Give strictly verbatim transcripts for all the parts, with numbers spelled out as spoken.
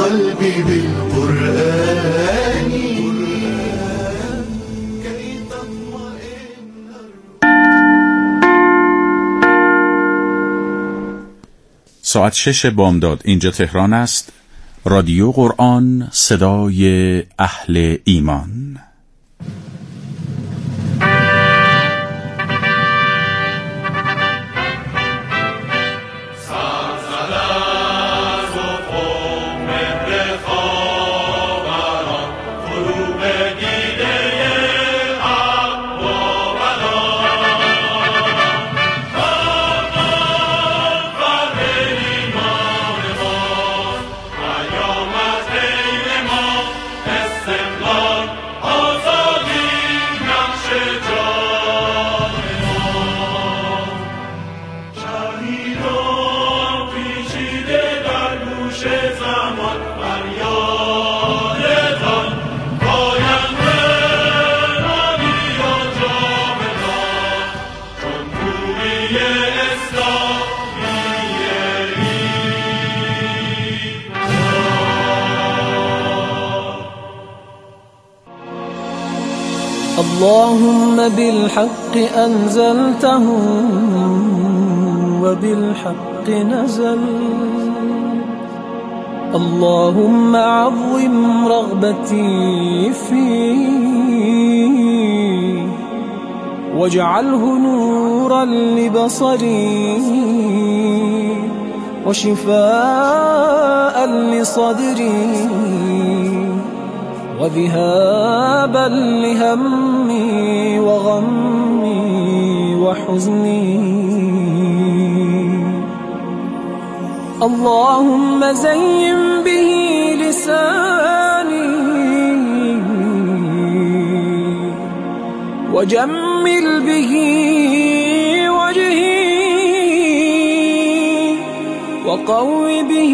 قلبي بالقرآن كي تطمئن. ساعت شش بامداد اینجا تهران است. رادیو قرآن، صدای اهل ایمان. اللهم بالحق أنزلته وبالحق نزل. اللهم عظم رغبتي فيه واجعله نورا لبصري وشفاء لصدري وذهابا لهمي وغمي وحزني. اللهم زين به لساني وجمل به وجهي وقو به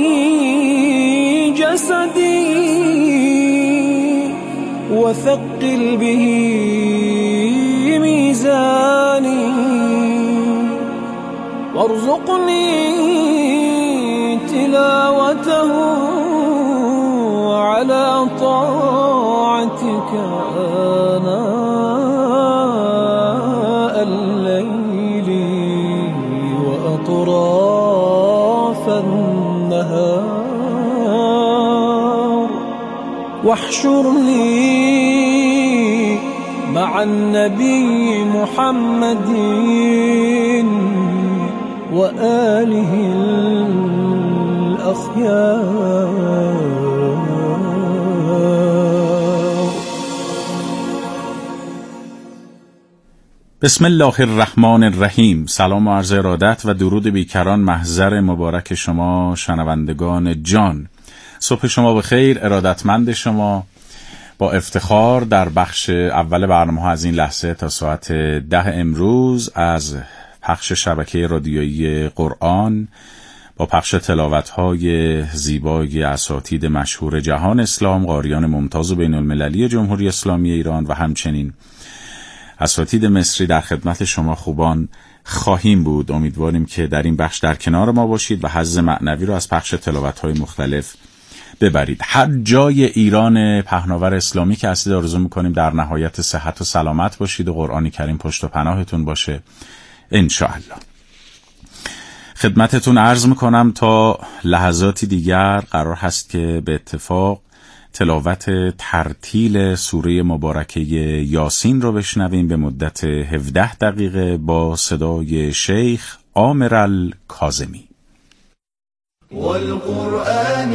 جسدي وثقل به ميزاني وارزقني تلاوته على طاعتك آناء الليل وأطراف النهار واحشرني مع النبي محمد وآله الأخيار. بسم الله الرحمن الرحیم. سلام و عرض ارادت و درود بیکران محضر مبارک شما شنوندگان جان. صبح شما بخیر. ارادتمند شما با افتخار در بخش اول برنامه ها از این لحظه تا ساعت ده امروز از پخش شبکه رادیویی قرآن با پخش تلاوت‌های زیبای اساتید مشهور جهان اسلام، قاریان ممتاز و بین المللی جمهوری اسلامی ایران و همچنین اساتید مصری در خدمت شما خوبان خواهیم بود. امیدواریم که در این بخش در کنار ما باشید و حظ معنوی رو از پخش تلاوت‌های مختلف ببرید. هر جای ایران پهناور اسلامی که هستید آرزو میکنیم در نهایت صحت و سلامت باشید و قرآن کریم پشت و پناهتون باشه انشاءالله. خدمتتون عرض میکنم تا لحظاتی دیگر قرار هست که به اتفاق تلاوت ترتیل سوره مبارکه یاسین رو بشنویم به مدت هفده دقیقه با صدای شیخ عامر الکاظمی. والقرآن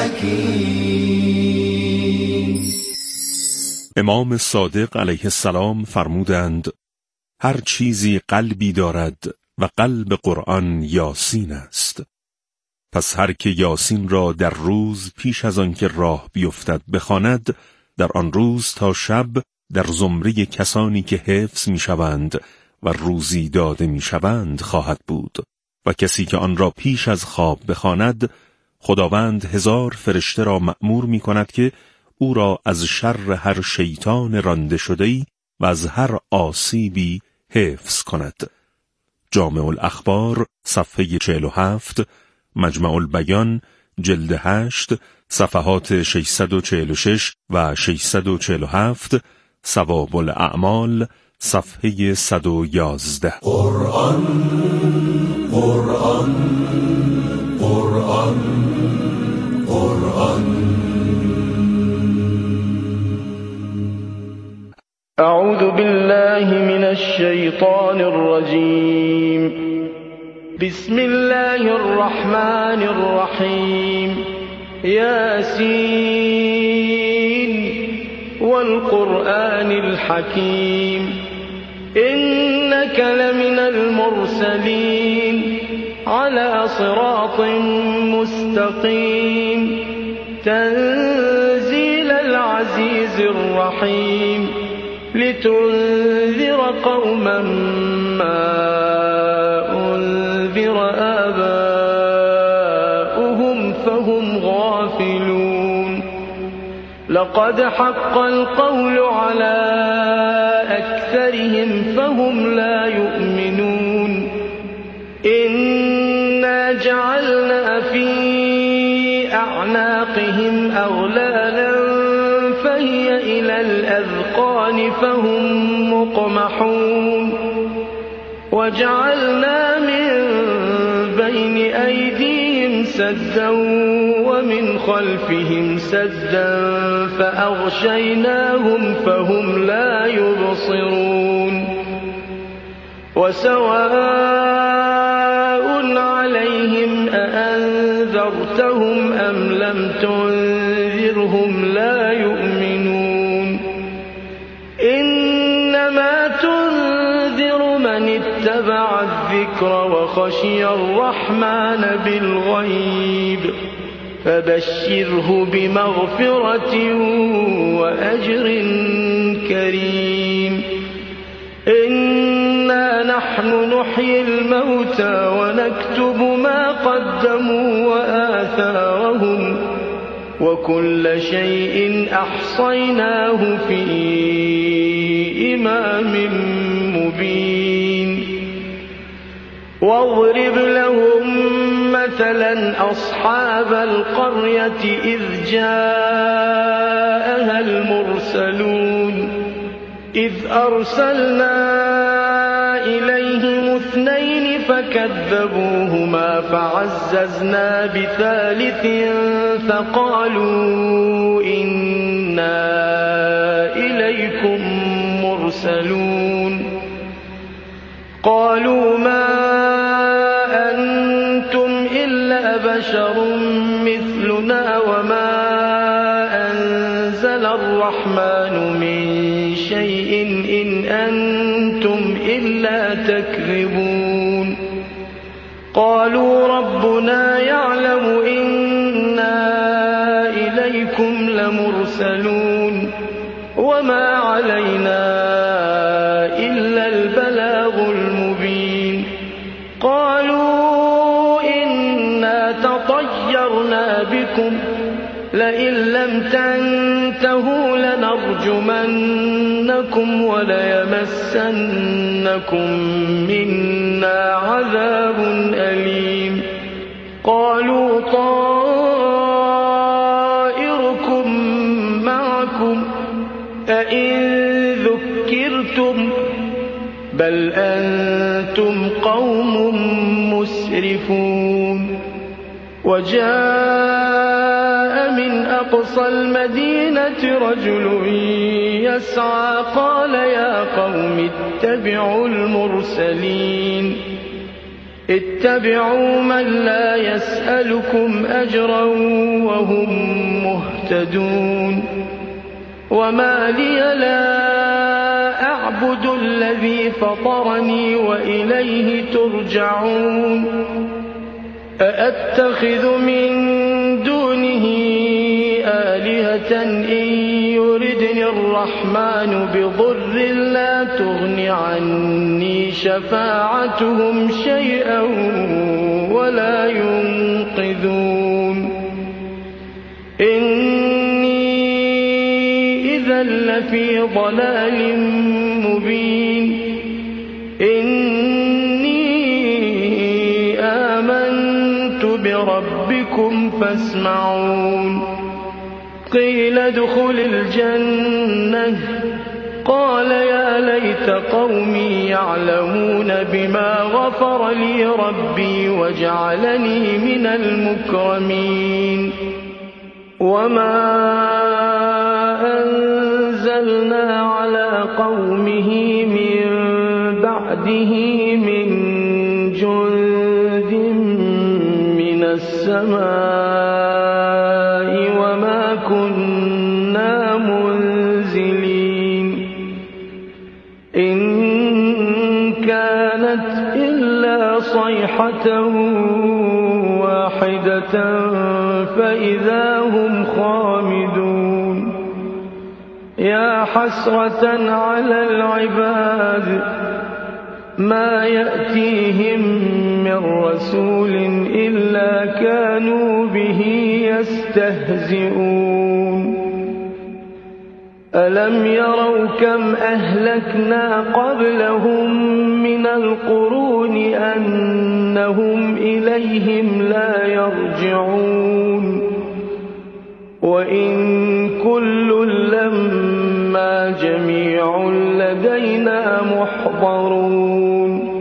الحکیم. امام صادق علیه السلام فرمودند هر چیزی قلبی دارد و قلب قرآن یاسین است. پس هر که یاسین را در روز پیش از آن که راه بیفتد بخواند، در آن روز تا شب در زمره کسانی که حفظ میشوند و روزی داده میشوند خواهد بود. و کسی که آن را پیش از خواب بخواند، خداوند هزار فرشته را مأمور می کند که او را از شر هر شیطان رانده شده‌ای و از هر آسیبی حفظ کند. جامع الاخبار صفحه چهل و هفت، مجمع البیان جلد هشت صفحات ششصد و چهل و شش و ششصد و چهل و هفت، ثواب الاعمال صفحه صد و یازده. قرآن قرآن قرآن قرآن. اعوذ بالله من الشیطان الرجیم. بسم الله الرحمن الرحیم. یاسین والقرآن الحکیم. إنك لمن المرسلين على صراط مستقيم تنزيل العزيز الرحيم لتنذر قوما ما أنذر آباؤهم فهم غافلون. لقد حق القول على أكثرهم فهم لا يؤمنون. إنا جعلنا في أعناقهم أغلالا فهي إلى الأذقان فهم مقمحون. وجعلنا من بين أيديهم سدا ومن خلفهم سدا فأغشيناهم فهم لا يبصرون. وسواء عليهم أأنذرتهم أم لم تنذرهم لا يؤمنون. إنما تنذر من اتبع الذكر وخشي الرحمن بالغيب فبشره بمغفرة وأجر كريم. إنا نحن نحيي الموتى ونكتب ما قدموا وآثارهم وكل شيء أحصيناه في إمام مبين. واضرب لهم مثلا أصحاب القرية إذ جاءها المرسلون إذ أرسلنا إليهم اثنين فكذبوهما فعززنا بثالث فقالوا إنا إليكم مرسلون. قالوا ما أنتم إلا بشر مثلنا وما أنزل الرحمن من شيء إن أنتم إلا تكذبون. قالوا ربنا يعلم إنا إليكم لمرسلون وما علينا إلا البلاغ المبين. قالوا إنا تطيرنا بكم لئن لم تنتهوا لنرجمنكم وليمسنكم منا عذاب أليم. قالوا طائركم معكم أئن ذكرتم بل أنتم قوم مسرفون. وجاء من أقصى المدينة رجل يسعى قال يا قوم اتبعوا المرسلين اتبعوا من لا يسألكم أجرا وهم مهتدون. وما لي لا أعبد الذي فطرني وإليه ترجعون. أأتخذ من دونه آلهة إن يردني الرحمن بضر لا تغن عني شفاعتهم شيئا ولا ينقذون. إني إذا لفي ضلال مبين. إني آمنت بربكم يسمعون قيل ادخل الجنة قال يا ليت قومي يعلمون بما غفر لي ربي وجعلني من المكرمين وما أنزلنا على قومه من بعده من جند من السماء وما كنا منزلين إن كانت إلا صيحة واحدة فإذا هم خامدون يا حسرة على العباد ما يأتيهم من رسول إلا كانوا به يستهزئون ألم يروا كم أهلكنا قبلهم من القرون أنهم إليهم لا يرجعون وإن كل لما جميع لدينا محضرون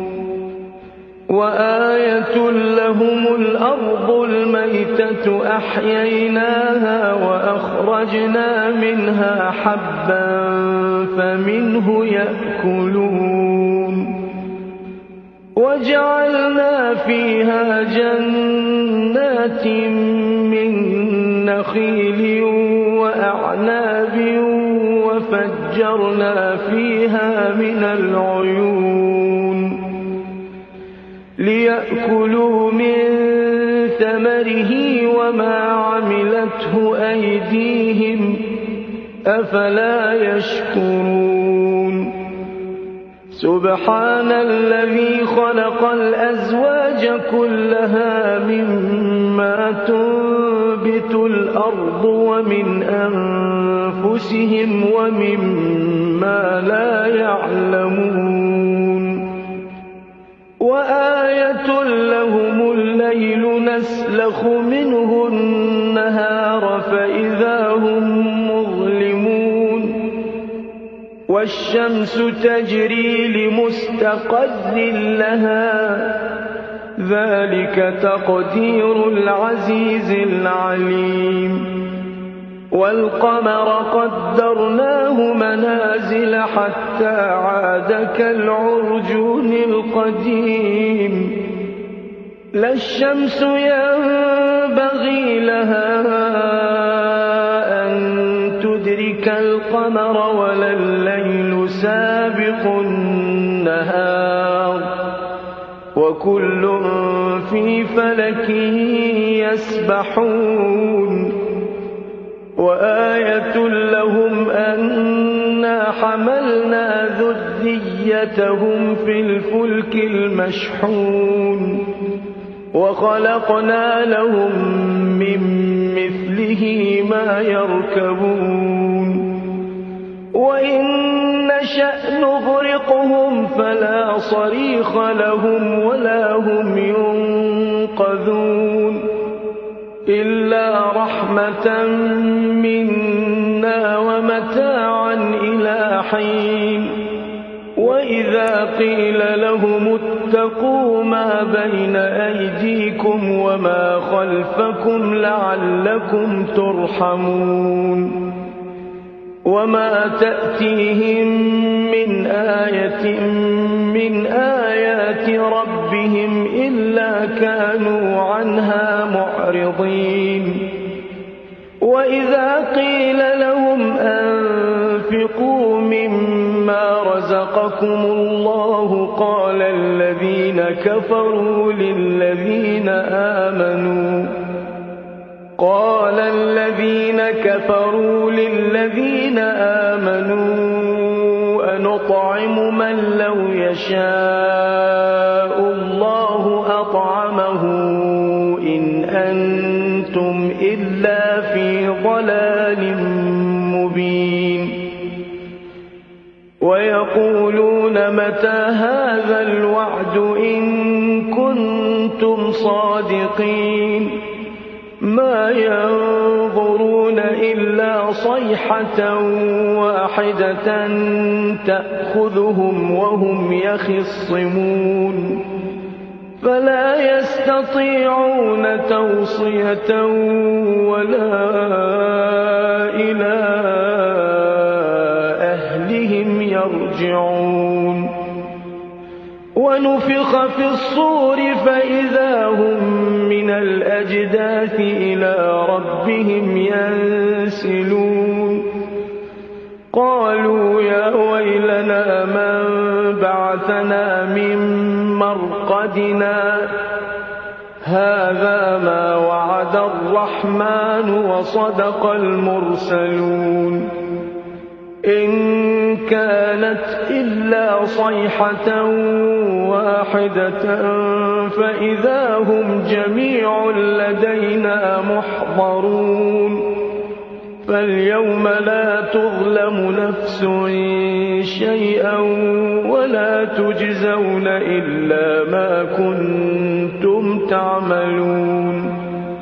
وآية لهم الأرض الميتة أحييناها وأخرجنا منها حبا فمنه يأكلون وجعلنا فيها جنات من نخيل وأعناب وفجرنا فيها من العيون ليأكلوا من ثمره وما عملته أيديهم أفلا يشكرون سبحان الذي خلق الأزواج كلها مما تنبت الأرض ومن أنفسهم ومما لا يعلمون وآية لهم الليل نسلخ منه النهار فإذا هم مظلمون والشمس تجري لمستقر لها ذلك تقدير العزيز العليم والقمر قدرناه منازل حتى عاد كالعرجون القديم لا الشمس ينبغي لها أن تدرك القمر ولا الليل سابق النهار وكل في فلك يسبحون وآية لهم أنا حملنا ذريتهم في الفلك المشحون وخلقنا لهم من مثله ما يركبون وإن نشأ نغرقهم فلا صريخ لهم ولا هم ينقذون إلا رحمة منا ومتاعا إلى حين وإذا قيل لهم اتقوا ما بين أيديكم وما خلفكم لعلكم ترحمون وما تأتيهم من آية من آيات ربهم إلا كانوا عنها معرضين وإذا قيل لهم أنفقوا مما رزقكم الله قال الذين كفروا للذين آمنوا قال الذين كفروا للذين آمنوا أنطعم من لو يشاء الله أطعمه إن أنتم إلا في ضلال مبين ويقولون متى هذا الوعد إن كنتم صادقين ما ينظرون إلا صيحة واحدة تأخذهم وهم يخصمون فلا يستطيعون توصية ولا إلى أهلهم يرجعون ونفخ في الصور فإذا هم من الأجداث إلى ربهم ينسلون قالوا يا ويلنا من بعثنا من مرقدنا هذا ما وعد الرحمن وصدق المرسلون إن كانت إلا صيحة واحدة فإذا هم جميع لدينا محضرون فاليوم لا تظلم نفس شيئا ولا تجزون إلا ما كنتم تعملون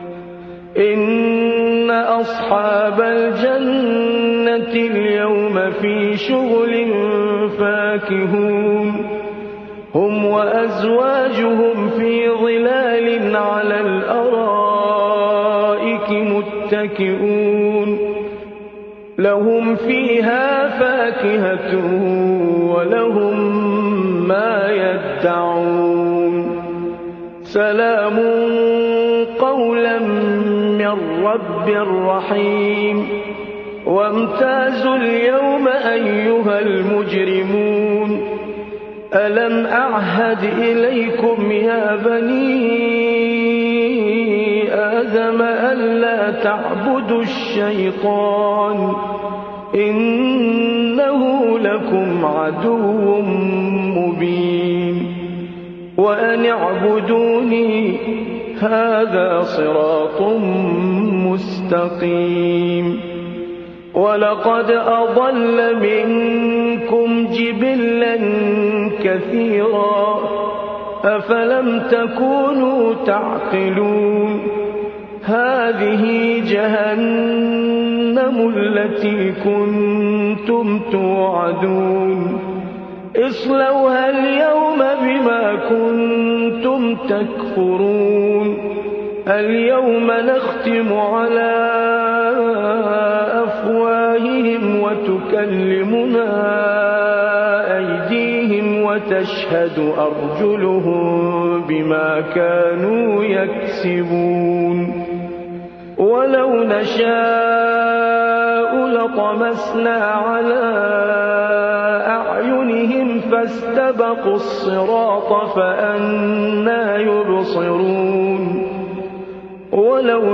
إن أصحاب الجنة اليوم في شغل فاكهون هم وأزواجهم في ظلال على الأرائك متكئون لهم فيها فاكهة ولهم ما يدعون سلام قولا من رب رحيم وامتازوا اليوم أيها المجرمون ألم أعهد إليكم يا بني آدم ألا تعبدوا الشيطان إنه لكم عدو مبين وأن اعبدوني هذا صراط مستقيم ولقد أضل منكم جبلا كثيرا أفلم تكونوا تعقلون هذه جهنم التي كنتم توعدون اصلوها اليوم بما كنتم تكفرون اليوم نختم على أفواههم وتكلمنا أيديهم وتشهد أرجلهم بما كانوا يكسبون ولو نشاء لطمسنا على أعينهم فاستبقوا الصراط فأنى يبصرون ولو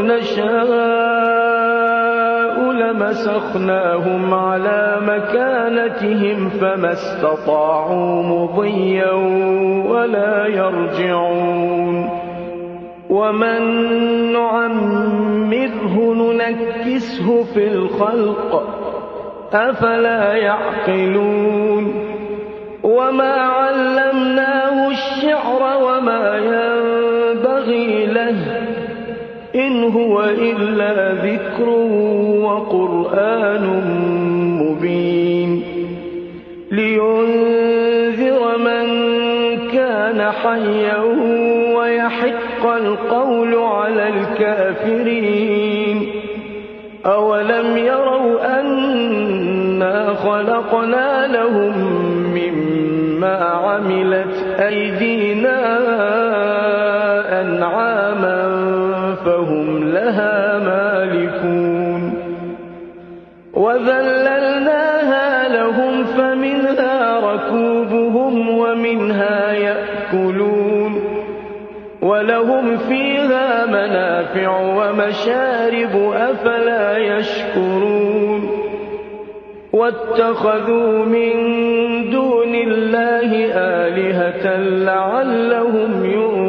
نشاء لمسخناهم على مكانتهم فما استطاعوا مضيا ولا يرجعون ومن نعمره ننكسه في الخلق أفلا يعقلون وما علمناه الشعر وما ينبغي له إن هو إلا ذكر وقرآن مبين لينذر من كان حيا ويحق القول على الكافرين أولم يروا أنا خلقنا لهم مما عملت أيدينا أنعاما فهم لها مالكون وذللناها لهم فمنها ركوبهم ومنها يأكلون ولهم فيها منافع ومشارب أفلا يشكرون واتخذوا من دون الله آلهة لعلهم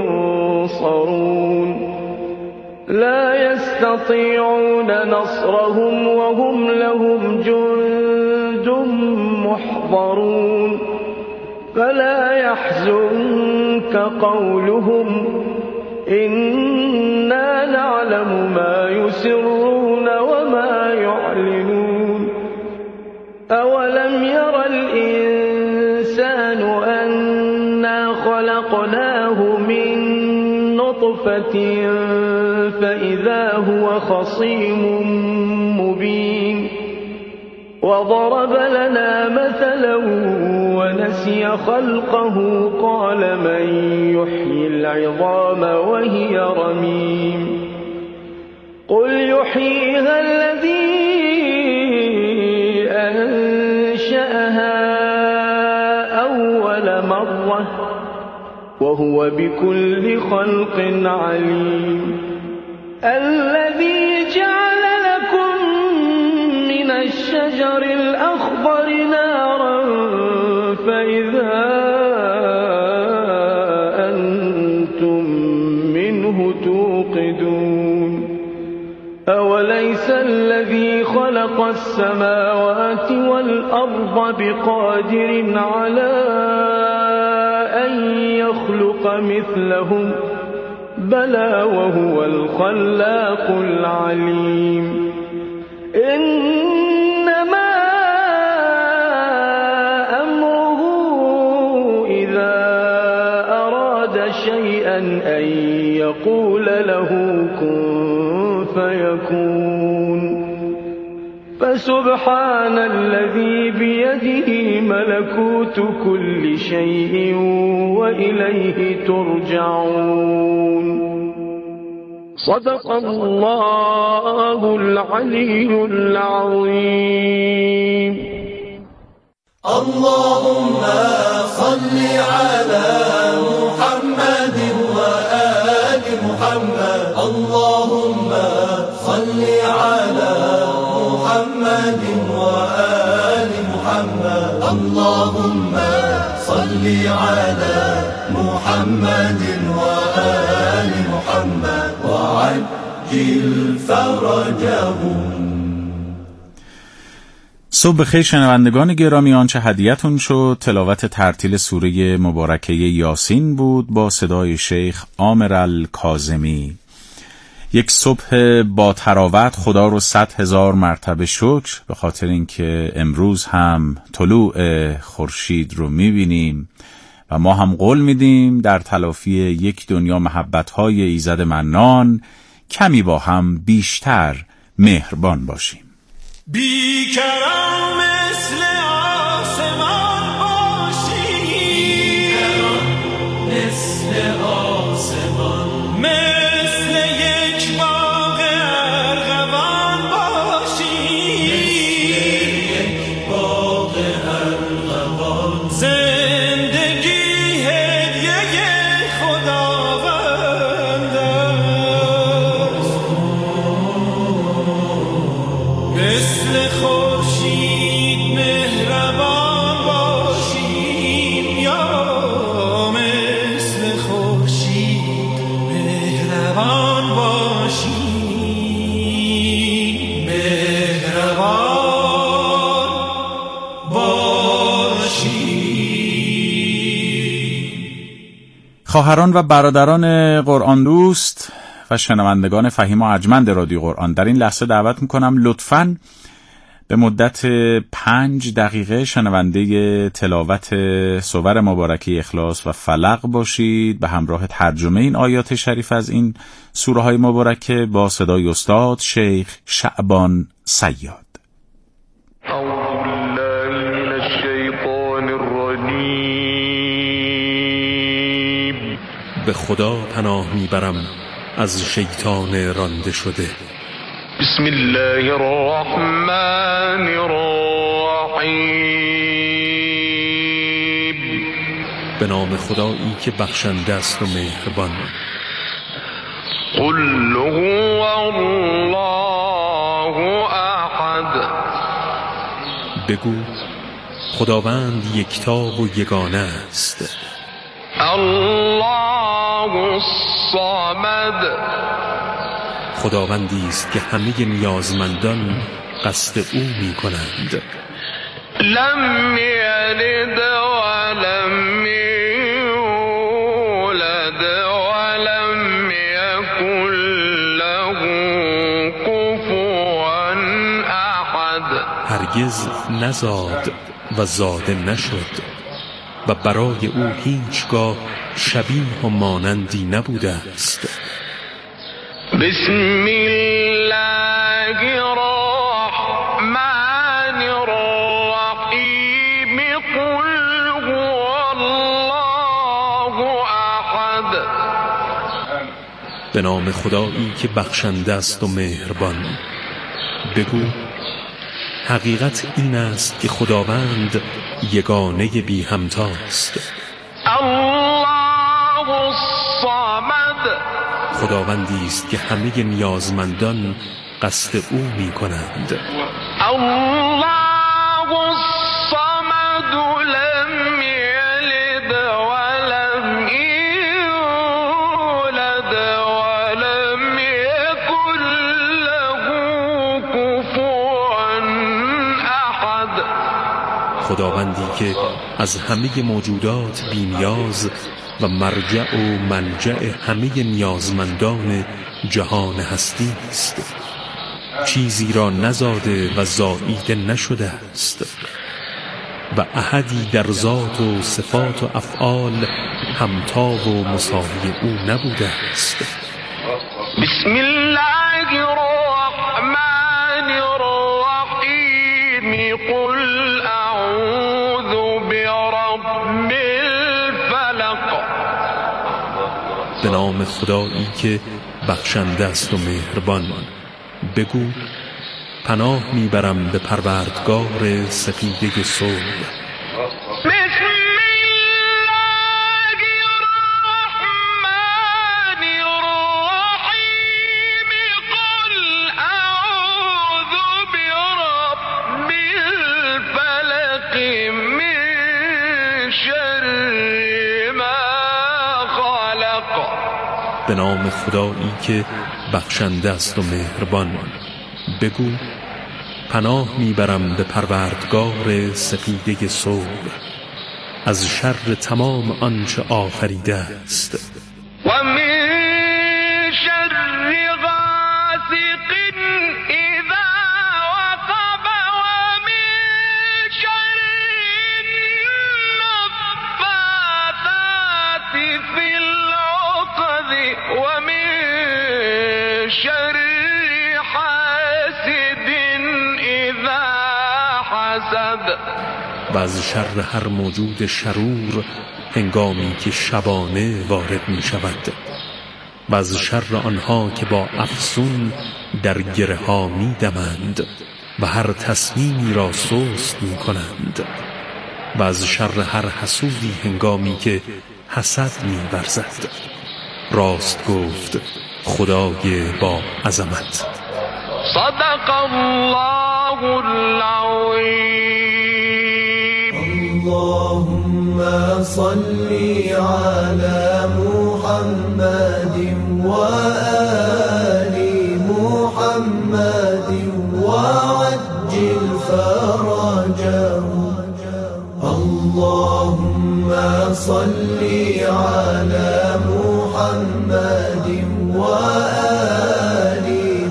ينصرون لا يستطيعون نصرهم وهم لهم جند محضرون فلا يحزنك قولهم إنا نعلم ما يسرون وما يعلنون أولم ير الإنسان أنا خلقناه من نطفة فإذا هو خصيم مبين وضرب لنا مثلا ونسي خلقه قال من يحيي العظام وهي رميم قل يحييها الذي أنشأها أول مرة وهو بكل خلق عليم الذي جعل لكم من الشجر الأخضر نارا فإذا أنتم منه توقدون أوليس الذي خلق السماوات والأرض بقادر على أن يخلق مثلهم بلى وهو الخلاق العليم إنما أمره إذا أراد شيئا أن يقول له كن فيكون فسبحان الذي بيده ملكوت كل شيء وإليه ترجعون صدق الله العلي العظيم. اللهم صل على محمد وآل محمد اللهم صل على محمد وآل محمد اللهم صل على محمد وآل محمد وعجل فرجهم. صبح بخیر شنوندگان گرامی، آنچه هدیه‌تون شد تلاوت ترتیل سوره مبارکه یاسین بود با صدای شیخ عامر الکاظمی. یک صبح با تراوت، خدا رو صد هزار مرتبه شکر به خاطر اینکه امروز هم طلوع خورشید رو می‌بینیم و ما هم قول میدیم در تلافی یک دنیا محبت‌های ایزد منان کمی با هم بیشتر مهربان باشیم. بیکران مثل آسمان باشی، بیکران مثل آسمان، مثل یک باغ ارغوان باشی، مثل یک باغ ارغوان، زندگی هدیه خداوند است. مثل خورشید مهربان باشیم، یا مثل خورشید مهربان باشیم، مهربان باشیم. خواهران و برادران قرآن دوست و شنوندگان فهیم و ارجمند رادیو قرآن، در این لحظه دعوت میکنم لطفاً به مدت پنج دقیقه شنونده تلاوت سور مبارکه اخلاص و فلق باشید به همراه ترجمه این آیات شریف از این سوره های مبارکه با صدای استاد شیخ شعبان صیاد. أعوذ بالله من الشيطان الرجيم. به خدا پناه میبرم از شیطان رانده شده. بسم الله الرحمن الرحیم. به نام خدایی که بخشنده است و مهربان. قل هو الله احد. بگو خداوند یکتا و یگانه است. الله الصمد. خداوندی است که همه نیازمندان قصد او می کنند. لم یلد ولم یولد ولم هرگز نزاد و زاده نشد و برای او هیچگاه شبیه و مانندی نبوده است. بسم الله الرحمن الرحیم قل هو الله احد. به نام خدایی که بخشنده است و مهربان. بگو حقیقت این است که خداوند یگانه بی همتاست. الله الصمد. خداوندی است که همه نیازمندان قصد او می کنند. الله الصمد لم یلد ولم یولد ولم یکن له کفوا احد. خداوندی که از همه موجودات بی نیاز و مرجع و ملجأ همه نیازمندان جهان هستی است. چیزی را نزاده و زاییده نشده است و احدی در ذات و صفات و افعال همتا و مساوی او نبوده است. بسم الله الرحمن الرحیم قل اعوذ برب الفلق. به نام خدایی که بخشنده است و مهربان. بگو پناه میبرم به پروردگار سپیده صبح. بسم الله الرحمن الرحیم قل اعوذ برب الفلق من شر ما خلق. به نام خدایی که بخشنده است و مهربان. بگو پناه میبرم به پروردگار سپیده صبح از شر تمام آنچه آفریده است. و من شر غاسق اذا وقب و من شر النفاثات فی العقد و من شر حاسد اذا حسد. و از شر هر موجود شرور هنگامی که شبانه وارد می شود و از شر آنها که با افسون در گره ها می دمند و هر تصمیمی را سست می کنند و از شر هر حسودی هنگامی که حسد می ورزد. راست گفت خدای با عظمت. صدق الله العظیم. اللهم صل على محمد وآل محمد وعجل فرجهم. اللهم صل على محمد وآل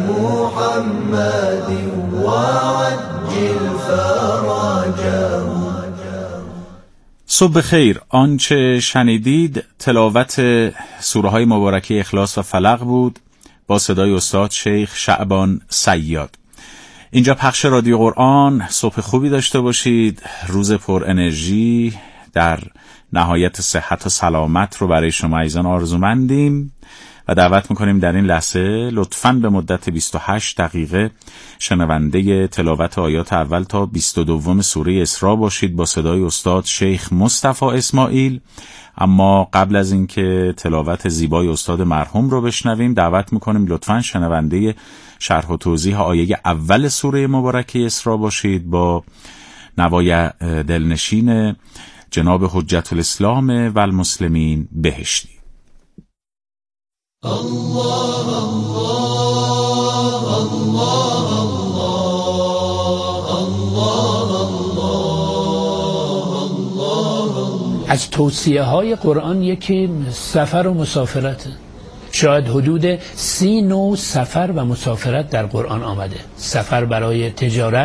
محمد وعجل فرجهم. صبح خیر. آنچه شنیدید تلاوت سوره های مبارکه اخلاص و فلق بود با صدای استاد شیخ شعبان صیاد. اینجا پخش رادیو قرآن. صبح خوبی داشته باشید. روز پر انرژی در نهایت صحت و سلامت رو برای شما عزیزان آرزومندیم و دعوت میکنیم در این لحظه لطفاً به مدت بیست و هشت دقیقه شنونده تلاوت آیات اول تا بیست و دو سوره اسراء باشید با صدای استاد شیخ مصطفی اسماعیل. اما قبل از اینکه تلاوت زیبای استاد مرحوم رو بشنویم دعوت میکنیم لطفاً شنونده شرح و توضیح آیه اول سوره مبارکه اسراء باشید با نوای دلنشین جناب حجت الاسلام و المسلمین بهشتی. الله الله الله الله. از توصیه های قرآن یکی سفر و مسافرت. شاید حدود سی نوع سفر و مسافرت در قرآن آمده. سفر برای تجارت،